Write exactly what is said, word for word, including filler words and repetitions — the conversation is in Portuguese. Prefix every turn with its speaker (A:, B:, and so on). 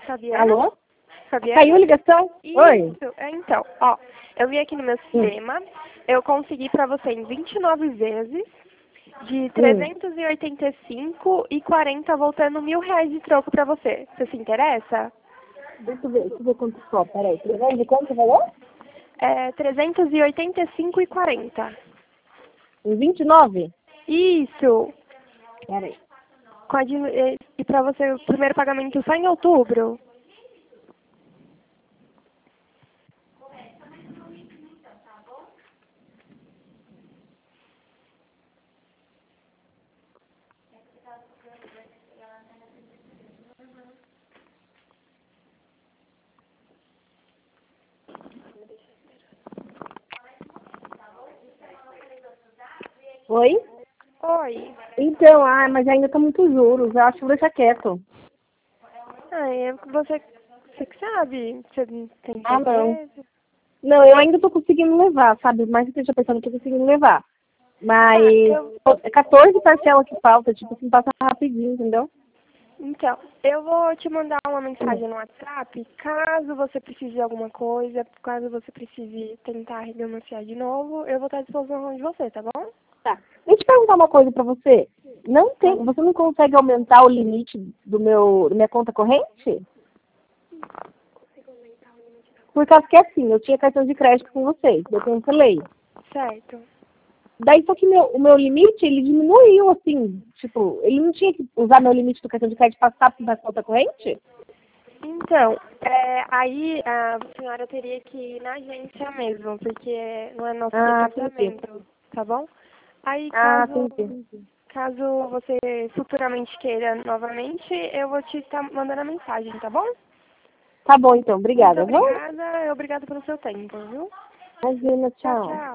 A: Fabiana?
B: Alô?
A: Fabiana?
B: Caiu a ligação?
A: Isso.
B: Oi.
A: É, então, ó, eu vi aqui no meu sistema, eu consegui pra você em vinte e nove vezes, de trezentos e oitenta e cinco e quarenta, voltando mil reais de troco pra você. Você se interessa?
B: Deixa eu ver, deixa eu ver quanto só. Peraí. trezentos de quanto você falou?
A: É trezentos e oitenta e cinco e quarenta.
B: Em vinte e nove?
A: Isso.
B: Peraí.
A: Com a de, e e pra você o primeiro pagamento só em outubro?
B: Oi?
A: Oi.
B: Então, ah, mas ainda tá muito juros. Eu acho que vou deixar quieto.
A: Ah, é você, você que sabe. Você não tem
B: Ah, não.
A: certeza?
B: Não, eu ainda tô conseguindo levar, sabe? Mais que eu esteja pensando que eu tô conseguindo levar. Mas
A: Ah, eu,
B: é quatorze parcelas que falta, tipo assim, passa rapidinho, entendeu?
A: então, eu vou te mandar uma
B: Hum.
A: mensagem no WhatsApp, caso você precise de alguma coisa, caso você precise tentar renegociar de novo, eu vou estar à disposição de você, tá bom?
B: Tá. Deixa eu te perguntar uma coisa pra você. Não tem, você não consegue aumentar o limite do meu, da minha conta corrente? Por causa que assim, eu tinha cartão de crédito com vocês, eu cancelei.
A: Certo.
B: Daí só que meu, o meu limite, ele diminuiu, assim, tipo, ele não tinha que usar meu limite do cartão de crédito e passar para conta corrente?
A: Então, é, aí a senhora teria que ir na agência mesmo, porque não é nosso
B: Ah, entendi.
A: departamento, tá bom? Aí
B: Ah,
A: caso,
B: entendi.
A: caso você futuramente queira novamente, eu vou te estar mandando a mensagem, tá bom?
B: Tá bom então,
A: Muito
B: obrigada, viu?
A: obrigada, e obrigada pelo seu tempo, viu?
B: Imagina,
A: Tchau,
B: tchau.
A: tchau.